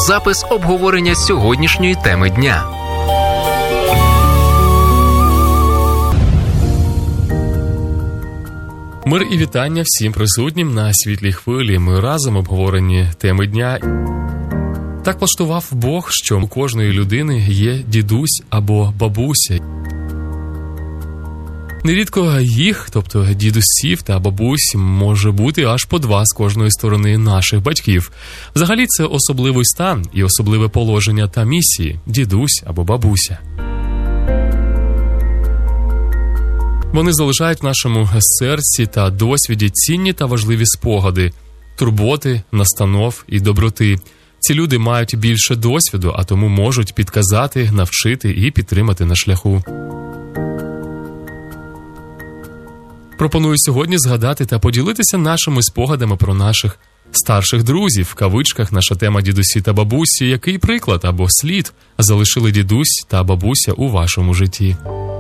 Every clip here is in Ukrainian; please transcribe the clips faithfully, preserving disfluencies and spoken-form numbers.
запис обговорення сьогоднішньої теми дня. Мир і вітання всім присутнім на світлій хвилі. Ми разом обговорені теми дня. Так влаштував Бог, що у кожної людини є дідусь або бабуся. Нерідко їх, тобто дідусів та бабусь, може бути аж по два з кожної сторони наших батьків. Взагалі це особливий стан і особливе положення та місії – дідусь або бабуся. Вони залишають в нашому серці та досвіді цінні та важливі спогади, турботи, настанов і доброти. Ці люди мають більше досвіду, а тому можуть підказати, навчити і підтримати на шляху. Пропоную сьогодні згадати та поділитися нашими спогадами про наших старших друзів. В кавичках наша тема «Дідусі та бабусі». Який приклад або слід залишили дідусь та бабуся у вашому житті?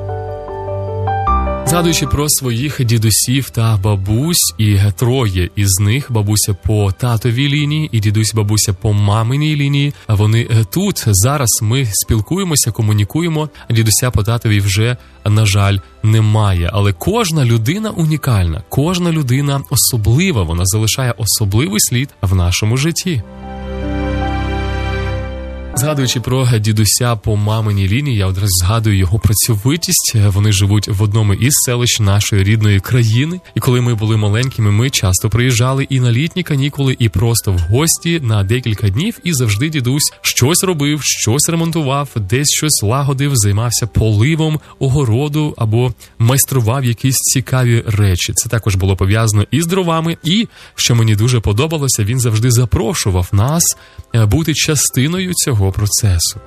Згадуючи про своїх дідусів та бабусь, і троє із них, бабуся по татовій лінії і дідусь-бабуся по маминій лінії, вони тут, зараз ми спілкуємося, комунікуємо, дідуся по татовій вже, на жаль, немає. Але кожна людина унікальна, кожна людина особлива, вона залишає особливий слід в нашому житті. Згадуючи про дідуся по маминій лінії, я одразу згадую його працьовитість. Вони живуть в одному із селищ нашої рідної країни. І коли ми були маленькими, ми часто приїжджали і на літні канікули, і просто в гості на декілька днів. І завжди дідусь щось робив, щось ремонтував, десь щось лагодив, займався поливом огороду або майстрував якісь цікаві речі. Це також було пов'язано із дровами. І, що мені дуже подобалося, він завжди запрошував нас бути частиною цього процесу.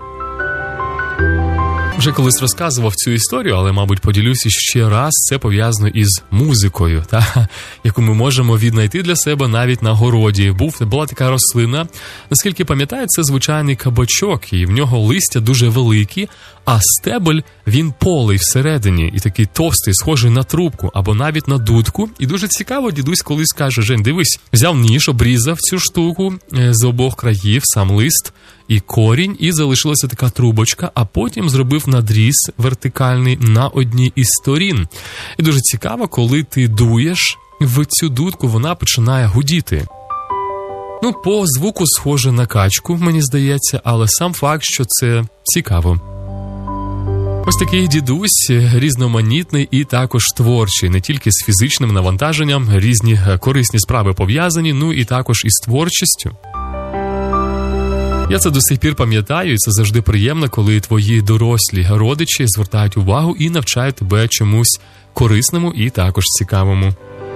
Вже колись розказував цю історію, але, мабуть, поділюся ще раз. Це пов'язано із музикою, та, яку ми можемо віднайти для себе навіть на городі. Був, була така рослина, наскільки пам'ятаю, це звичайний кабачок, і в нього листя дуже великі, а стебель, він полий всередині, і такий товстий, схожий на трубку, або навіть на дудку. І дуже цікаво, дідусь колись каже: Жень, дивись, взяв ніж, обрізав цю штуку з обох країв, сам лист і корінь, і залишилася така трубочка, а потім зробив надріз вертикальний на одній із сторін. І дуже цікаво, коли ти дуєш в цю дудку, вона починає гудіти. Ну, по звуку схоже на качку, мені здається, але сам факт, що це цікаво. Ось такий дідусь, різноманітний і також творчий, не тільки з фізичним навантаженням, різні корисні справи пов'язані, ну і також із творчістю. Я це до сих пір пам'ятаю, і це завжди приємно, коли твої дорослі родичі звертають увагу і навчають тебе чомусь корисному і також цікавому.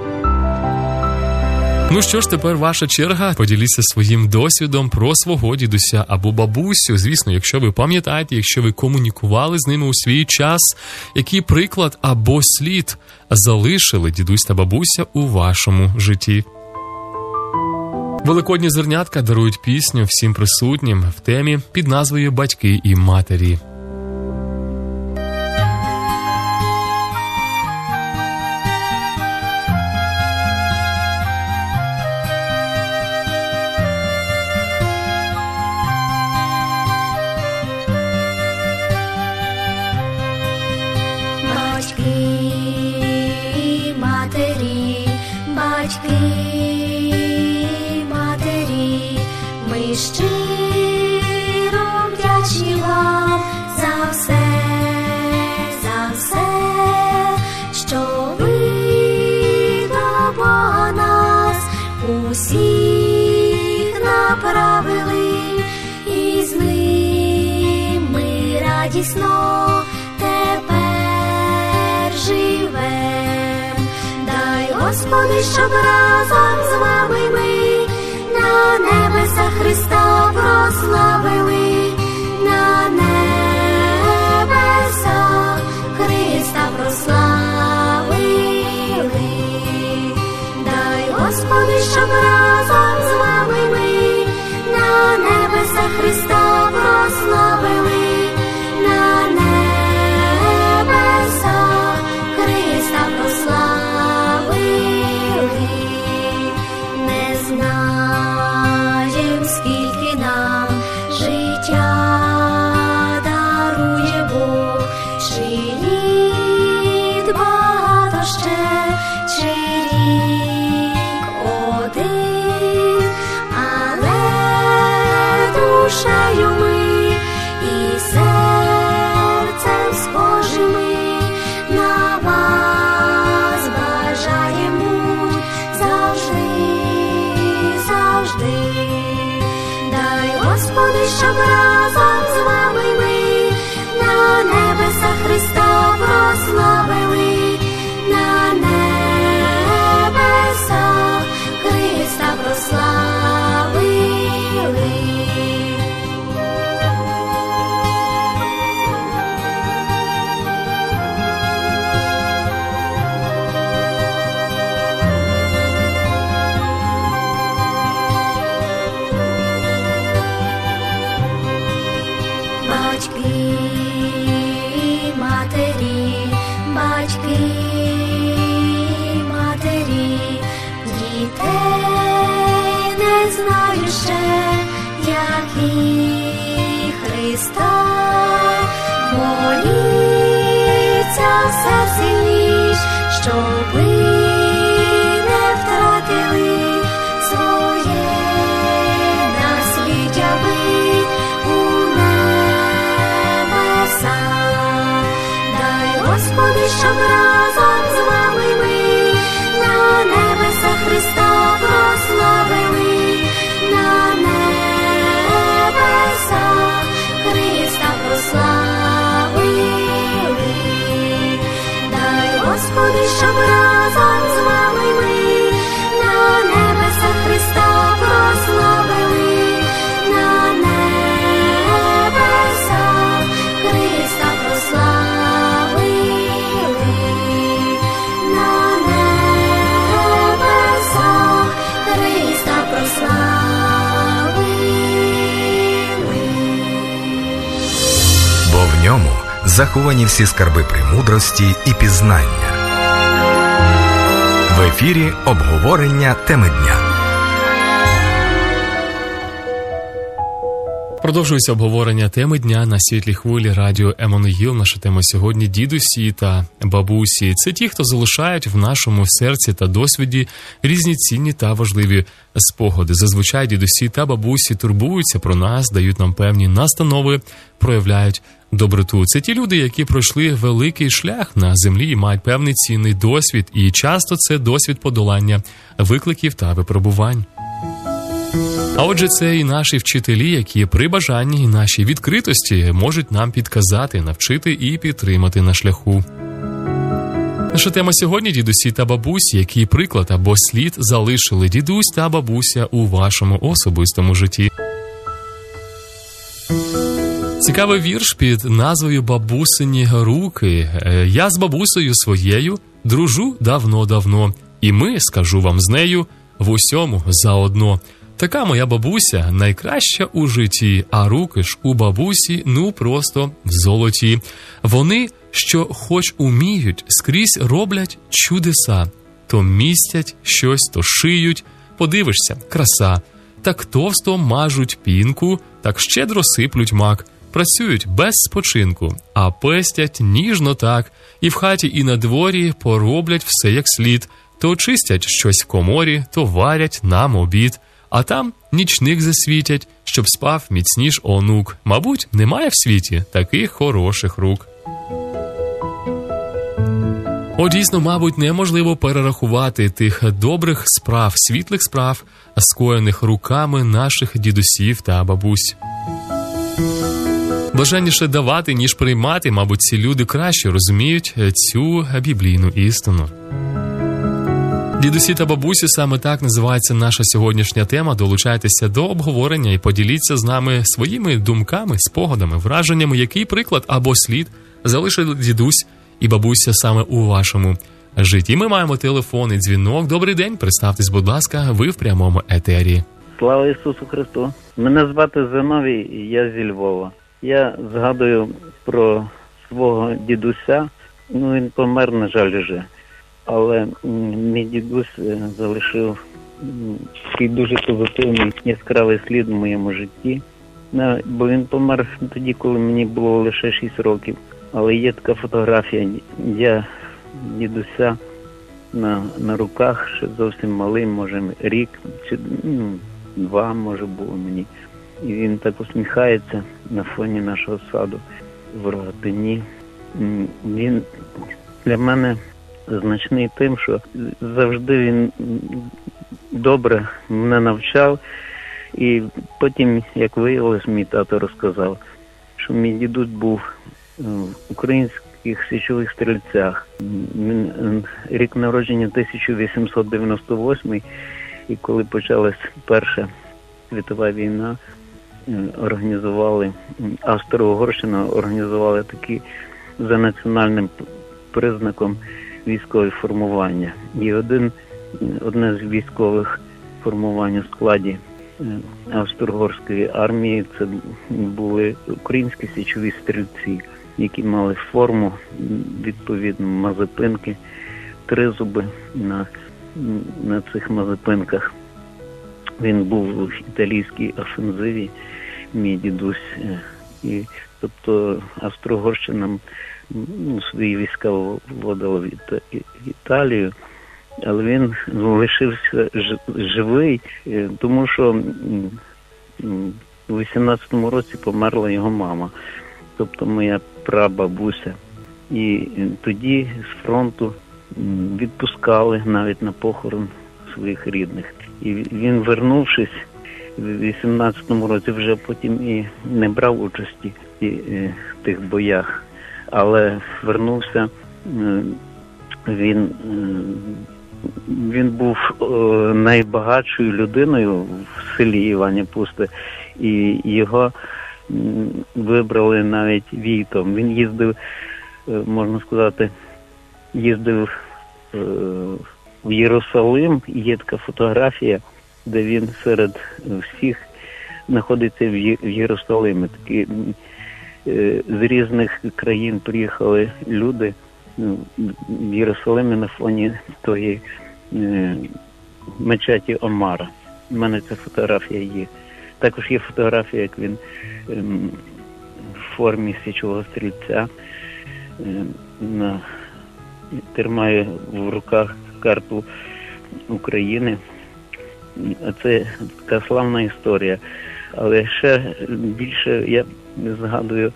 Ну що ж, тепер ваша черга. Поділіться своїм досвідом про свого дідуся або бабусю. Звісно, якщо ви пам'ятаєте, якщо ви комунікували з ними у свій час, який приклад або слід залишили дідусь та бабуся у вашому житті. Великодні зернятка дарують пісню всім присутнім в темі під назвою «Батьки і матері». Щиро вдячні вам за все, за все, що ви до Бога нас усіх направили, і з ним ми радісно тепер живем. Дай, Господи, щоб разом з вами ми на небеса Христа прославили, на небеса Христа прославили. Дай, Господи, щоб разом з вами ми на небеса Христа прославили, на небеса Христа прославили. Не знаєм, скільки Дай, Господи, щоб разом з вами ми на небесах Христа прославили, на небесах Христа прославили. Батьки, матері, батьки, матері, дітей не знаю ще, як і Христа. Моліться в серці ніж, щоби не втратили своє насліддя ви у небеса. Дай, Господи, щоб разом з вами ми на небесах Христа прославили, на небесах Христа прославили. Дай, Господи, щоб разом з вами ми на небесах Христа прославили, на небесах Христа прославили, на небесах Христа прославили. Бо в ньому заховані всі скарби премудрості і пізнання. В ефірі обговорення теми дня. Продовжується обговорення теми дня на світлій хвилі радіо Еммануїл. Наша тема сьогодні – дідусі та бабусі. Це ті, хто залишають в нашому серці та досвіді різні цінні та важливі спогади. Зазвичай дідусі та бабусі турбуються про нас, дають нам певні настанови, проявляють доброту. Це ті люди, які пройшли великий шлях на землі і мають певний цінний досвід. І часто це досвід подолання викликів та випробувань. А отже, це і наші вчителі, які при бажанні і нашій відкритості можуть нам підказати, навчити і підтримати на шляху. Наша тема сьогодні – дідусі та бабусі. Який приклад або слід залишили дідусь та бабуся у вашому особистому житті? Цікавий вірш під назвою «Бабусині руки». Я з бабусею своєю дружу давно-давно, і ми, скажу вам з нею, в усьому заодно. Така моя бабуся найкраща у житті, а руки ж у бабусі, ну просто золоті. Вони, що хоч уміють, скрізь роблять чудеса. То містять щось, то шиють, подивишся, краса. Так товсто мажуть пінку, так щедро сиплють мак. Працюють без спочинку, а пестять ніжно так. І в хаті, і на дворі пороблять все як слід. То чистять щось в коморі, то варять нам обід. А там нічник засвітять, щоб спав міцніш онук. Мабуть, немає в світі таких хороших рук. О, дійсно, мабуть, неможливо перерахувати тих добрих справ, світлих справ, скоєних руками наших дідусів та бабусь. Блаженніше давати, ніж приймати, мабуть, ці люди краще розуміють цю біблійну істину. Дідусі та бабусі, саме так називається наша сьогоднішня тема. Долучайтеся до обговорення і поділіться з нами своїми думками, спогадами, враженнями, який приклад або слід залишили дідусь і бабуся саме у вашому житті. Ми маємо телефонний дзвінок. Добрий день, представтесь, будь ласка, ви в прямому етері. Слава Ісусу Христу! Мене звати Зиновій, і я зі Львова. Я згадую про свого дідуся, ну він помер, на жаль, вже. Але мій дідусь залишив такий дуже позитивний, яскравий слід в моєму житті. Бо він помер тоді, коли мені було лише шість років. Але є така фотографія, я дідуся на, на руках, ще зовсім малий, може рік, чи ну, два, може, було мені. І він так усміхається на фоні нашого саду в Рогатині. Він для мене значний тим, що завжди він добре мене навчав І потім, як виявилось, мій тато розказав, що мій дідусь був в українських січових стрільцях. Рік народження тисяча вісімсот дев'яносто восьмий, і коли почалась Перша світова війна, організували, Австро-Угорщина організували такі за національним признаком військові формування. І один, одне з військових формувань у складі Австро-Угорської армії це були українські січові стрільці, які мали форму, відповідно, мазепинки, тризуби на, на цих мазепинках. Він був в італійській офензиві, мій дідусь. І, тобто Австро-Угорщина свої війська вводила в Італію, але він лишився живий, тому що у вісімнадцятому році померла його мама, тобто моя прабабуся. І тоді з фронту відпускали навіть на похорон своїх рідних. І він, вернувшись в вісімнадцятому році, вже потім і не брав участі в тих боях, але вернувся. Він, він був найбагатшою людиною в селі Івані Пусте, і його вибрали навіть війтом. Він їздив, можна сказати, їздив в Єрусалим, є така фотографія, де він серед всіх знаходиться в Єрусалимі. Такі з різних країн приїхали люди в Єрусалимі на фоні тої мечеті Омара. У мене ця фотографія є. Також є фотографія, як він в формі січового стрільця на, тримає в руках карту України. А це така славна історія. Але ще більше я згадую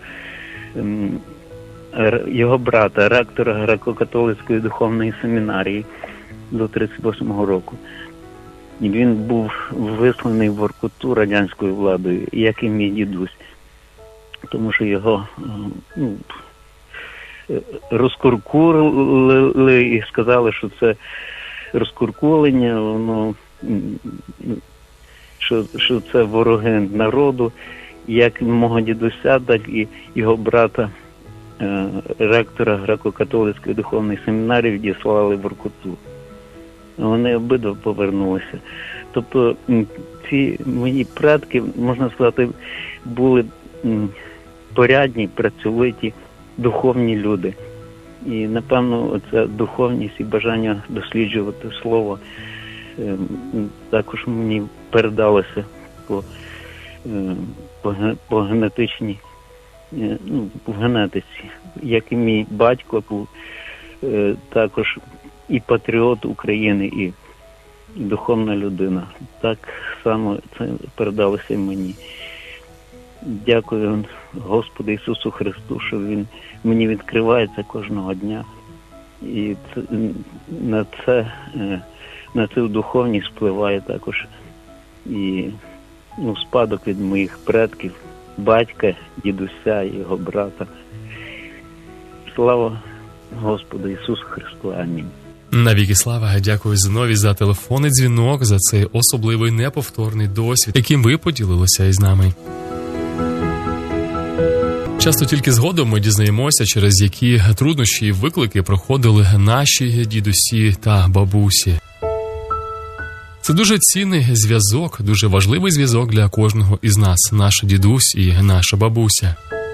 його брата, ректора Греко-католицької духовної семінарії до тридцять восьмого року. І він був висланий в Воркуту радянською владою, як і мій дідусь. Тому що його ну, розкуркулили і сказали, що це розкуркулення, воно, що, що це вороги народу, як мого дідуся, так і його брата, ректора Греко-католицької духовної семінарії, відіслали в Воркуту. Вони обидва повернулися. Тобто ці мої предки, можна сказати, були порядні, працьовиті, духовні люди. І, напевно, ця духовність і бажання досліджувати слово також мені передалося по, по, по генетичній, ну, в генетиці. Як і мій батько був також і патріот України, і духовна людина. Так само це передалося і мені. Дякую Господу Ісусу Христу, що Він мені відкривається кожного дня. І це, на це, на цю духовність впливає також і ну, спадок від моїх предків, батька, дідуся і його брата. Слава Господу Ісусу Христу. Амінь. Навіки слава, дякую Зиновій за телефонний дзвінок, за цей особливий неповторний досвід, яким ви поділилися із нами. Часто тільки згодом ми дізнаємося, через які труднощі і виклики проходили наші дідусі та бабусі. Це дуже цінний зв'язок, дуже важливий зв'язок для кожного із нас, наш дідусь і наша бабуся.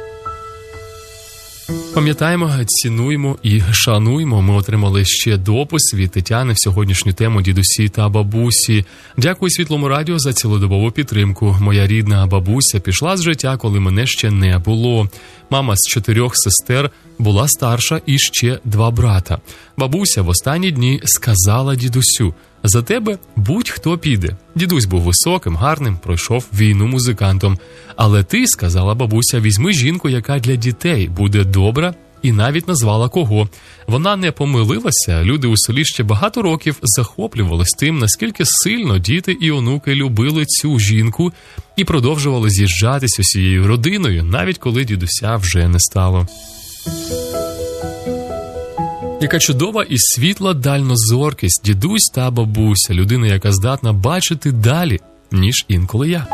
Пам'ятаємо, цінуємо і шануємо. Ми отримали ще допис від Тетяни в сьогоднішню тему дідусі та бабусі. Дякую Світлому радіо за цілодобову підтримку. Моя рідна бабуся пішла з життя, коли мене ще не було. Мама з чотирьох сестер була старша і ще два брата. Бабуся в останні дні сказала дідусю: «За тебе будь-хто піде». Дідусь був високим, гарним, пройшов війну музикантом. «Але ти, – сказала бабуся, – візьми жінку, яка для дітей буде добра і навіть назвала кого. Вона не помилилася, люди у селі ще багато років захоплювались тим, наскільки сильно діти і онуки любили цю жінку і продовжували з'їжджатись усією родиною, навіть коли дідуся вже не стало. Яка чудова і світла дальнозоркість, дідусь та бабуся, людина, яка здатна бачити далі, ніж інколи я.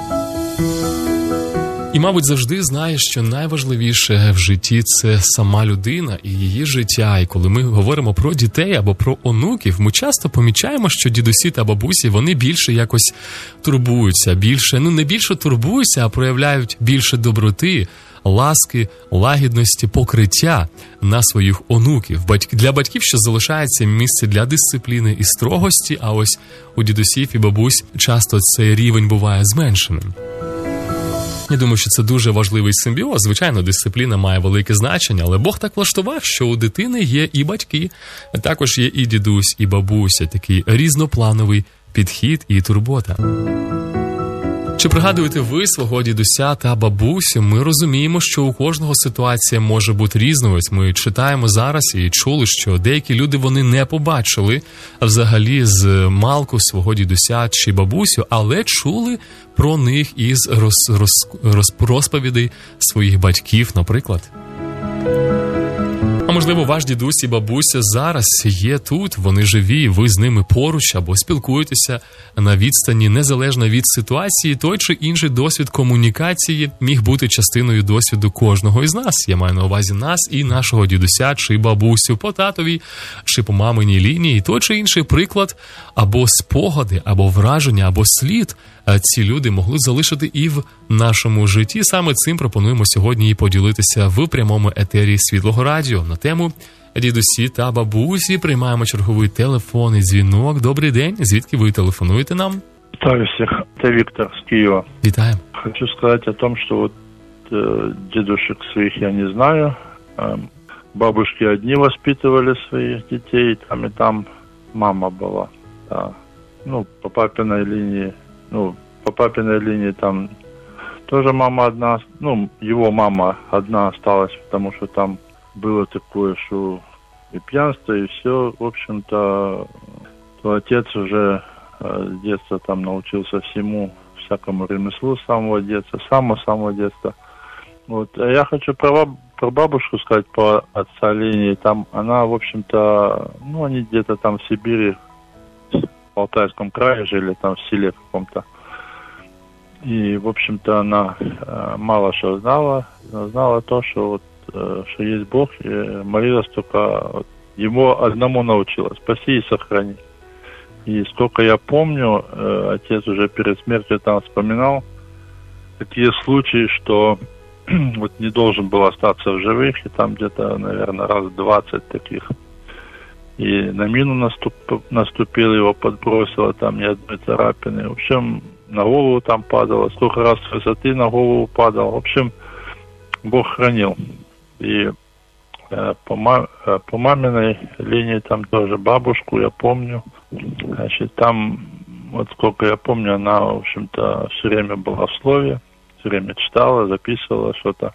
І, мабуть, завжди знаєш, що найважливіше в житті – це сама людина і її життя. І коли ми говоримо про дітей або про онуків, ми часто помічаємо, що дідусі та бабусі, вони більше якось турбуються, більше, ну не більше турбуються, а проявляють більше доброти, ласки, лагідності, покриття на своїх онуків. Для батьків ще залишається місце для дисципліни і строгості, а ось у дідусів і бабусь часто цей рівень буває зменшеним. Я думаю, що це дуже важливий симбіоз. Звичайно, дисципліна має велике значення, але Бог так влаштував, що у дитини є і батьки, також є і дідусь, і бабуся, такий різноплановий підхід і турбота. Чи пригадуєте ви свого дідуся та бабусю? Ми розуміємо, що у кожного ситуація може бути різною. Ми читаємо зараз і чули, що деякі люди вони не побачили взагалі з малку свого дідуся чи бабусю, але чули про них із роз, роз, роз, розповідей своїх батьків, наприклад. А можливо, ваш дідусь і бабуся зараз є тут, вони живі, ви з ними поруч або спілкуєтеся на відстані, незалежно від ситуації. Той чи інший досвід комунікації міг бути частиною досвіду кожного із нас. Я маю на увазі нас і нашого дідуся чи бабусю по татовій чи по маминій лінії. Той чи інший приклад або спогади, або враження, або слід ці люди могли залишити і в нашому житті. Саме цим пропонуємо сьогодні і поділитися в прямому етері Світлого Радіо на тему дідусі та бабусі. Приймаємо черговий телефонний дзвінок. Добрий день. Звідки ви телефонуєте нам? Вітаю всіх. Это Виктор с Киева. Вітаем. Хочу сказать о том, что вот э, дедушек своих я не знаю. Э, бабушки одни воспитывали своих детей, там и там мама была. Да. Ну, по папиной линии, ну, по папиной линии там тоже мама одна, ну, его мама одна осталась, потому что там было такое, что и пьянство, и все, в общем-то, то отец уже э, с детства там научился всему, всякому ремеслу с самого детства, с самого-самого детства. Вот. А я хочу про, про бабушку сказать, по отца линии. Там она, в общем-то, ну, они где-то там в Сибири, в Алтайском крае жили, там в селе каком-то. И, в общем-то, она э, мало что знала, знала то, что вот что есть Бог, и молилась только, вот, Ему одному научилась: спаси и сохрани. И сколько я помню, отец уже перед смертью там вспоминал такие случаи, что вот не должен был остаться в живых, и там где-то, наверное, раз двадцать таких. И на мину наступ, наступил, его подбросило, там ни одной царапины. В общем, на голову там падало, сколько раз с высоты на голову падал. В общем, Бог хранил. И э, по, ма- э, по маминой линии там тоже бабушку я помню. Значит, там, вот сколько я помню, она, в общем-то, все время была в слове, все время читала, записывала что-то.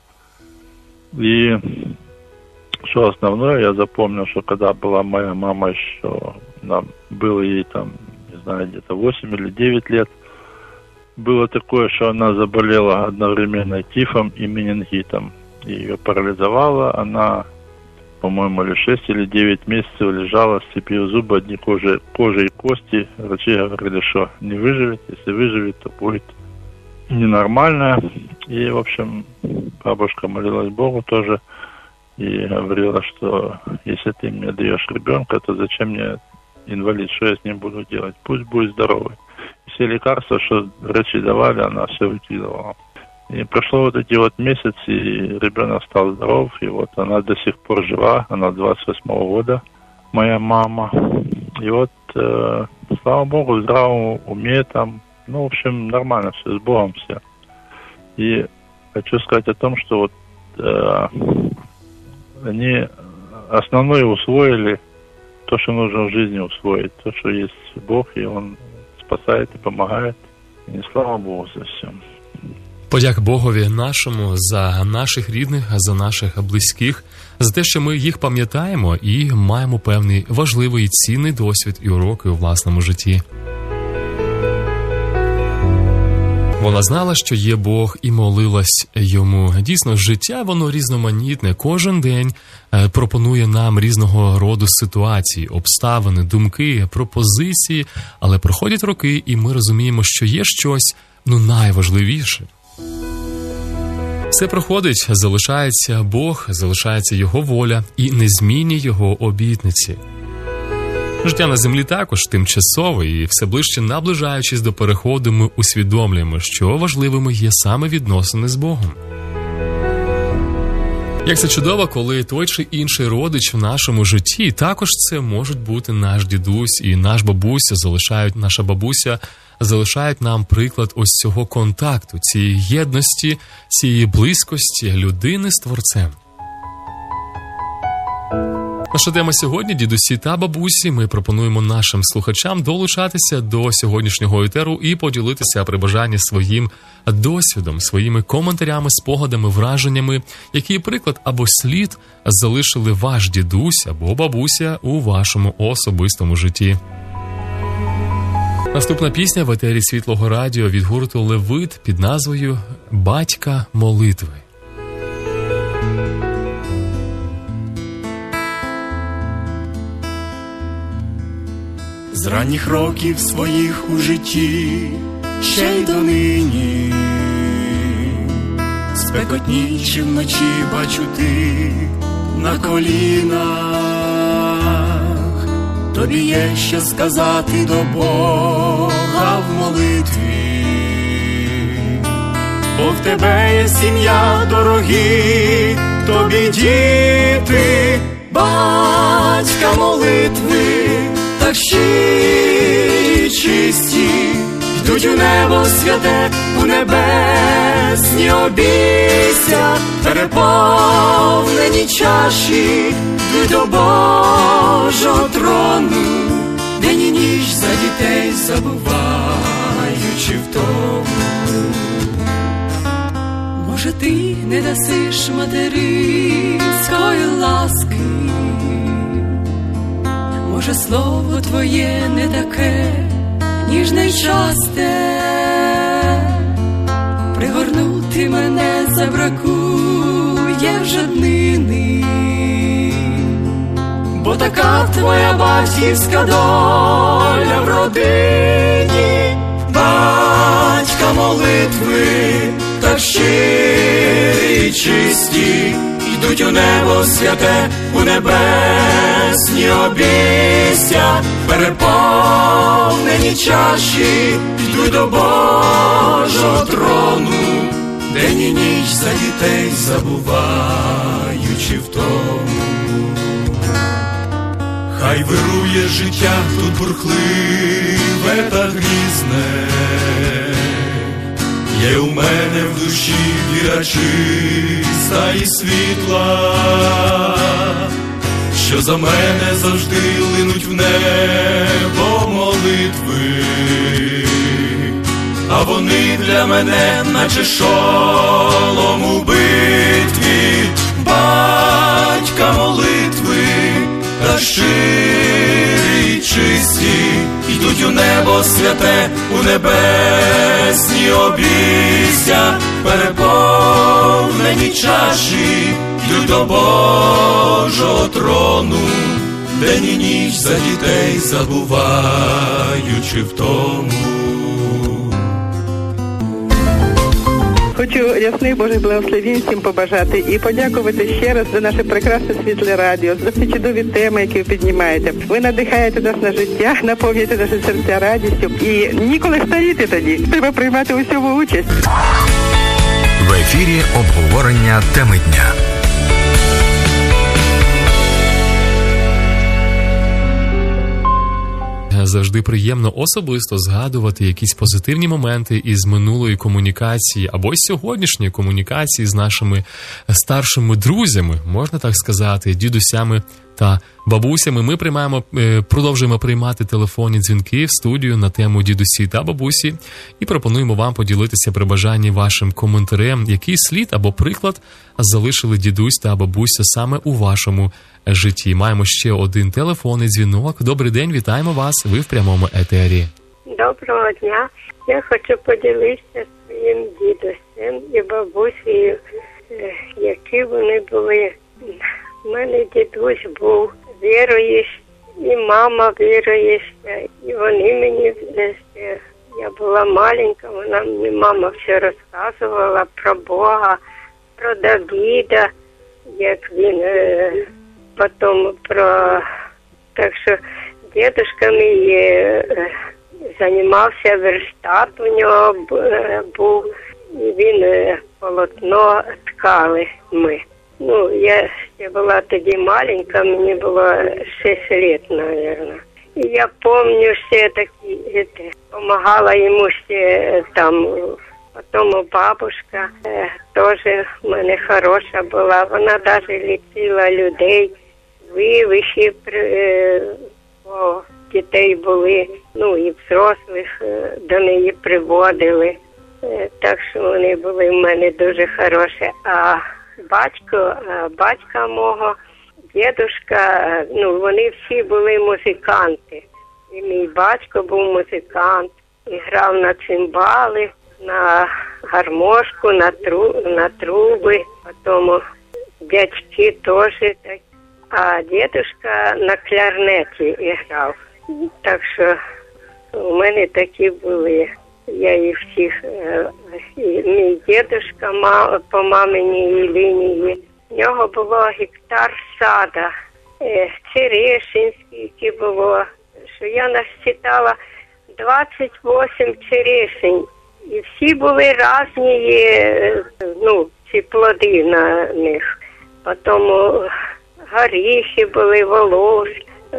И что основное, я запомнил, что когда была моя мама еще, нам было ей там, не знаю, где-то восемь или девять лет, было такое, что она заболела одновременно тифом и менингитом. Ее парализовало, она, по-моему, или шесть или девять месяцев лежала, сцепив зубы, одни кожи, кожи и кости. Врачи говорили, что не выживет, если выживет, то будет ненормально. И, в общем, бабушка молилась Богу тоже и говорила, что если ты мне даешь ребенка, то зачем мне инвалид, что я с ним буду делать? Пусть будет здоровый. И все лекарства, что врачи давали, она все выкидывала. И прошло вот эти вот месяцы, и ребенок стал здоров, и вот она до сих пор жива, она двадцать восьмого года, моя мама. И вот, э, слава Богу, в здравом уме там, ну, в общем, нормально все, с Богом все. И хочу сказать о том, что вот э, они основное усвоили то, что нужно в жизни усвоить, то, что есть Бог, и Он спасает и помогает. И слава Богу за все. Подяк Богові нашому за наших рідних, за наших близьких, за те, що ми їх пам'ятаємо і маємо певний важливий і цінний досвід і уроки у власному житті. Вона знала, що є Бог, і молилась йому. Дійсно, життя, воно різноманітне. Кожен день пропонує нам різного роду ситуації, обставини, думки, пропозиції. Але проходять роки, і ми розуміємо, що є щось, ну, найважливіше. Все проходить, залишається Бог, залишається Його воля і незмінні Його обітниці. Життя на землі також тимчасове, і все ближче наближаючись до переходу, ми усвідомлюємо, що важливими є саме відносини з Богом. Як це чудово, коли той чи інший родич в нашому житті, також це можуть бути наш дідусь і наш бабуся, залишають, наша бабуся, залишають нам приклад ось цього контакту, цієї єдності, цієї близькості людини з Творцем. Наша тема сьогодні – дідусі та бабусі. Ми пропонуємо нашим слухачам долучатися до сьогоднішнього етеру і поділитися при бажанні своїм досвідом, своїми коментарями, спогадами, враженнями, який приклад або слід залишили ваш дідусь або бабуся у вашому особистому житті. Наступна пісня в етері Світлого Радіо від гурту «Левит» під назвою «Батька молитви». З ранніх років своїх у житті, ще й донині, спекотні чи вночі бачу ти на колінах. Тобі є що сказати до Бога в молитві, бо в тебе є сім'я, дорогі тобі діти, батька молитви. Так щирі, чисті, йдуть у небо святе, у небесні обійстя, переповнені чаші, йдуть до Божого трону, день і ніч за дітей забуваючи втому. Може, ти не дасиш материнської ласки, може, слово твоє не таке ніжне й часте, пригорнути мене забракує вже днини, бо така твоя батьківська доля в родині, батька молитви, так щирі й чисті, йдуть у небо святе, у небесні обійстя, переповнені чаші, йдуть до Божого трону, день і ніч за дітей забуваючи втому. Хай вирує життя тут бурхливе та грізне, є у мене в душі віра чиста і світла, що за мене завжди линуть в небо молитви, а вони для мене наче шолом у битві, батька молитви, та щирі й чисті, йдуть у небо святе, у небесні обійстя, переповнені чаші, йдуть до Божого трону, день і ніч за дітей забуваючи втому. Хочу ясний Божий благословінь всім побажати і подякувати ще раз за наше прекрасне світле радіо, за ці чудові теми, які ви піднімаєте. Ви надихаєте нас на життя, наповнюєте наші серця радістю і ніколи старіти тоді. Треба приймати у всьому участь. В ефірі обговорення теми дня. завжди приємно особисто згадувати якісь позитивні моменти із минулої комунікації або із сьогоднішньої комунікації з нашими старшими друзями, можна так сказати, дідусями та бабусями. Ми приймаємо, продовжуємо приймати телефонні дзвінки в студію на тему дідусі та бабусі і пропонуємо вам поділитися при бажанні вашим коментарем, який слід або приклад залишили дідусь та бабуся саме у вашому житті. Маємо ще один телефонний дзвінок. Добрий день, вітаємо вас, ви в прямому етері. Доброго дня. Я хочу поділитися своїм дідусем і бабусею, які вони були. У мене дідусь був віруючий, і мама віруюча, і вони мені, я була маленька, вона мені мама все розказувала про Бога, про Давіда, як він, потім про, так що дідушка мій займався, верстат у нього був, і він полотно ткали ми. Ну, я ще була тоді маленька, мені було шість років, мабуть. І я пам'ятаю, ще такі, допомагала йому ще там, потім бабушка е, теж в мене хороша була, вона навіть лічила людей, вивихи е, о, дітей були, ну і взрослих е, до неї приводили, е, так що вони були в мене дуже хороші. А батько, батька мого, дідушка, ну, вони всі були музиканти. І мій батько був музикант, і грав на цимбали, на гармошку, на, тру, на труби, потім дядьки теж так. А дідушка на кларнеті грав. Так що у мене такі були. Я їх всіх, і мій дідушка по маминій лінії, в нього було гектар сада, черешинський було, що я насчитала двадцять вісім черешень, і всі були різні, ну, ці плоди на них. Потім горіхи були, волос,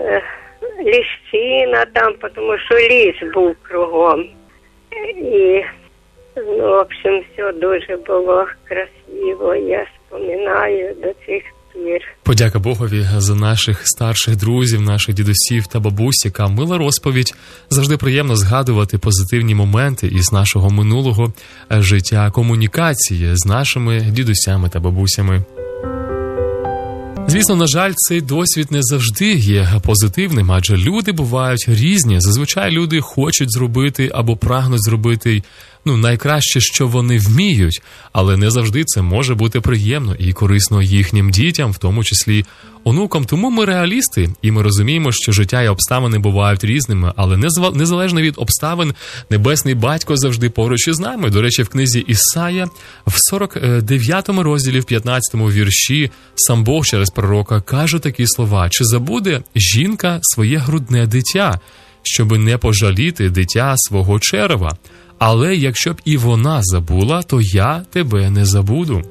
ліщина там, тому що ліс був кругом. І, ну, в общем, все дуже було красиво, я споминаю до цих пір. Подяка Богові за наших старших друзів, наших дідусів та бабусь, яка мила розповідь. Завжди приємно згадувати позитивні моменти із нашого минулого життя, комунікації з нашими дідусями та бабусями. Звісно, на жаль, цей досвід не завжди є позитивним, адже люди бувають різні. Зазвичай люди хочуть зробити або прагнуть зробити, ну, найкраще, що вони вміють, але не завжди це може бути приємно і корисно їхнім дітям, в тому числі онукам. Тому ми реалісти, і ми розуміємо, що життя і обставини бувають різними, але незалежно від обставин, Небесний Батько завжди поруч із нами. До речі, в книзі Ісая, в сорок дев'ятому розділі, в п'ятнадцятому вірші, сам Бог через пророка каже такі слова: «Чи забуде жінка своє грудне дитя, щоби не пожаліти дитя свого черева? Але якщо б і вона забула, то я тебе не забуду».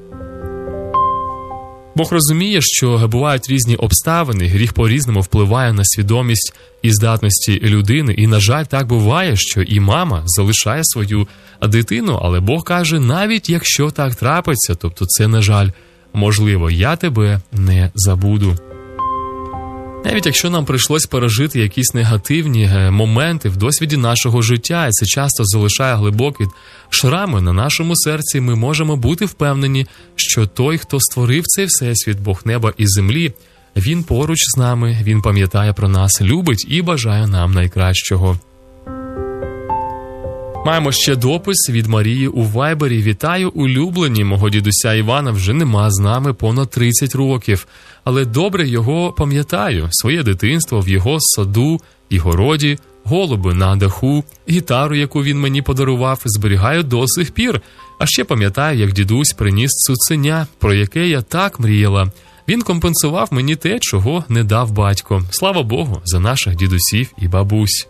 Бог розуміє, що бувають різні обставини, гріх по-різному впливає на свідомість і здатності людини. І, на жаль, так буває, що і мама залишає свою дитину, але Бог каже, навіть якщо так трапиться, тобто це, на жаль, можливо, я тебе не забуду. Навіть якщо нам прийшлось пережити якісь негативні моменти в досвіді нашого життя, і це часто залишає глибокі шрами на нашому серці, ми можемо бути впевнені, що той, хто створив цей всесвіт, Бог неба і землі, Він поруч з нами, Він пам'ятає про нас, любить і бажає нам найкращого. Маємо ще допис від Марії у Вайбері. «Вітаю, улюблені, мого дідуся Івана вже нема з нами понад тридцять років, але добре його пам'ятаю, своє дитинство в його саду і городі, голуби на даху, гітару, яку він мені подарував, зберігаю до сих пір. А ще пам'ятаю, як дідусь приніс цуценя, про яке я так мріяла. Він компенсував мені те, чого не дав батько. Слава Богу за наших дідусів і бабусь».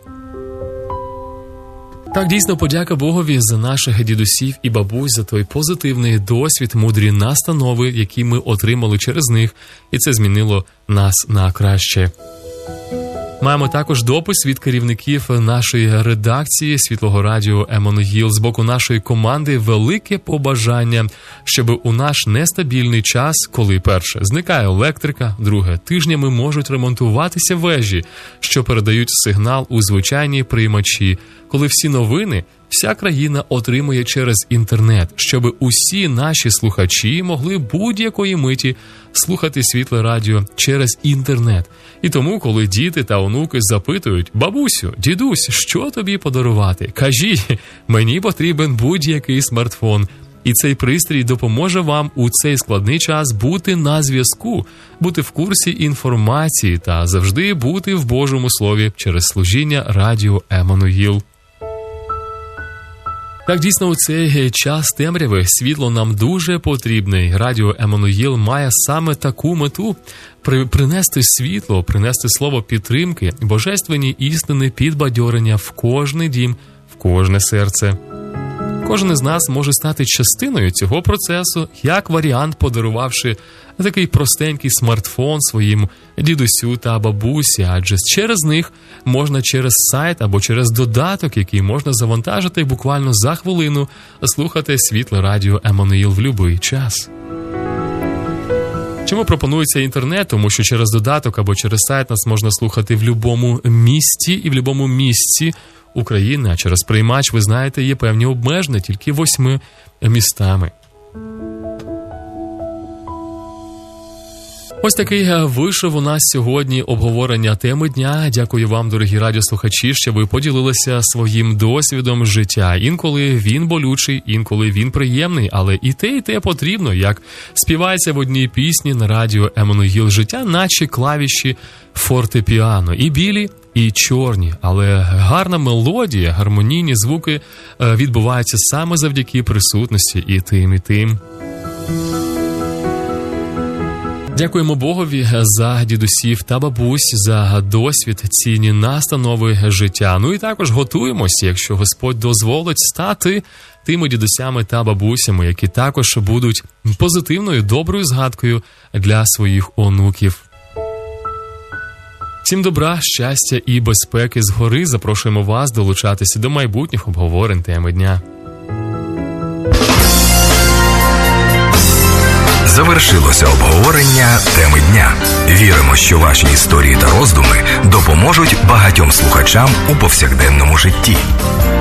Так, дійсно, подяка Богові за наших дідусів і бабусь, за той позитивний досвід, мудрі настанови, які ми отримали через них, і це змінило нас на краще. Маємо також допис від керівників нашої редакції Світлого радіо Еммануїл. З боку нашої команди велике побажання, щоб у наш нестабільний час, коли перше зникає електрика, друге тижнями можуть ремонтуватися вежі, що передають сигнал у звичайні приймачі, коли всі новини вся країна отримує через інтернет, щоб усі наші слухачі могли будь-якої миті слухати Світле радіо через інтернет. І тому, коли діти та онуки запитують: «Бабусю, дідусь, що тобі подарувати?» Кажіть, мені потрібен будь-який смартфон. І цей пристрій допоможе вам у цей складний час бути на зв'язку, бути в курсі інформації та завжди бути в Божому Слові через служіння радіо Еммануїл. Так, дійсно, у цей час темряви світло нам дуже потрібне. Радіо Еммануїл має саме таку мету – принести світло, принести слово підтримки, божественні істини, підбадьорення в кожний дім, в кожне серце. Кожен із нас може стати частиною цього процесу, як варіант, подарувавши такий простенький смартфон своїм дідусю та бабусі, адже через них можна через сайт або через додаток, який можна завантажити буквально за хвилину, слухати Світле радіо Еммануїл в будь-який час. Чому пропонується інтернет? Тому що через додаток або через сайт нас можна слухати в будь-якому місті і в будь-якому місці України, а через приймач, ви знаєте, є певні обмеження тільки восьми містами. Ось такий вийшов у нас сьогодні обговорення теми дня. Дякую вам, дорогі радіослухачі, що ви поділилися своїм досвідом життя. Інколи він болючий, інколи він приємний, але і те, і те потрібно, як співається в одній пісні на радіо Еммануїл. Життя наче клавіші фортепіано. І білі, і чорні, але гарна мелодія, гармонійні звуки відбуваються саме завдяки присутності і тим, і тим. Дякуємо Богові за дідусів та бабусь, за досвід, цінні настанови життя. Ну і також готуємося, якщо Господь дозволить, стати тими дідусями та бабусями, які також будуть позитивною, доброю згадкою для своїх онуків. Всім добра, щастя і безпеки згори. Запрошуємо вас долучатися до майбутніх обговорень теми дня. Завершилося обговорення теми дня. Віримо, що ваші історії та роздуми допоможуть багатьом слухачам у повсякденному житті.